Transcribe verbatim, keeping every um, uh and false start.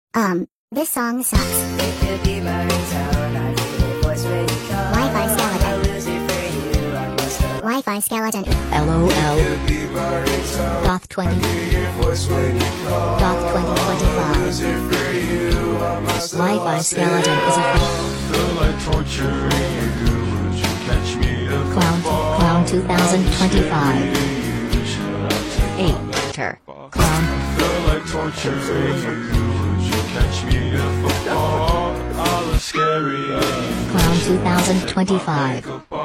Um, this song sucks. Wi-Fi skeleton. Wi-Fi skeleton. LOL. Goth twenty. Goth twenty twenty-five. Wi-Fi skeleton is a clown. Clown two thousand twenty-five. Ater. Clown. Clown two thousand twenty-five.